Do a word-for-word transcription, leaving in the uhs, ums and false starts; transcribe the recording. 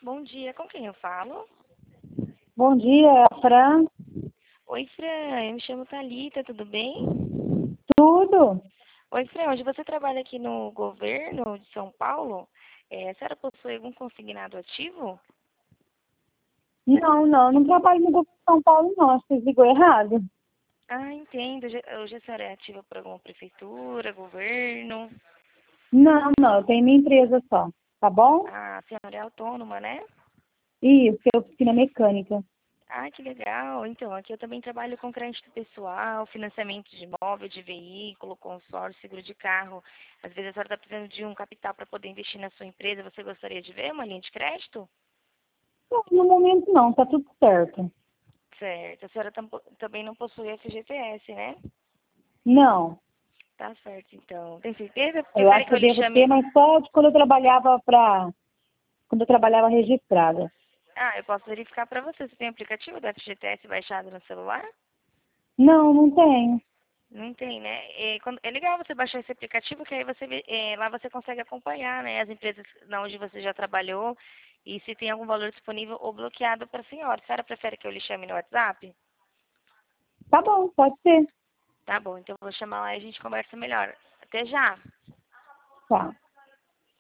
Bom dia, com quem eu falo? Bom dia, Fran. Oi, Fran, eu me chamo Thalita, tudo bem? Tudo? Oi, Fran, hoje você trabalha aqui no governo de São Paulo? É, a senhora possui algum consignado ativo? Não, não, não trabalho no Grupo São Paulo, não. Acho que você ligou errado. Ah, entendo. Hoje hoje a senhora é ativa por alguma prefeitura, governo? Não, não, eu tenho minha empresa só, tá bom? Ah, a senhora é autônoma, né? Isso, que é oficina mecânica. Ah, que legal. Então, aqui eu também trabalho com crédito pessoal, financiamento de imóvel, de veículo, consórcio, seguro de carro. Às vezes a senhora está precisando de um capital para poder investir na sua empresa. Você gostaria de ver uma linha de crédito? Não, no momento não, tá tudo certo. Certo. A senhora tampo- também não possui F G T S, né? Não, Tá certo, então. Tem certeza? eu Prefere acho que que eu eu lhe devo ter, chame... mas só de quando eu trabalhava para, quando eu trabalhava registrada. Ah, eu posso verificar para você. Você tem aplicativo do F G T S baixado no celular? Não, não tenho. Não tem, né? É, quando- é legal você baixar esse aplicativo, que aí você vê- é, lá você consegue acompanhar, né, as empresas na onde você já trabalhou e se tem algum valor disponível ou bloqueado para a senhora. A senhora prefere que eu lhe chame no WhatsApp? Tá bom, pode ser. Tá bom, então eu vou chamar lá e a gente conversa melhor. Até já! Tá.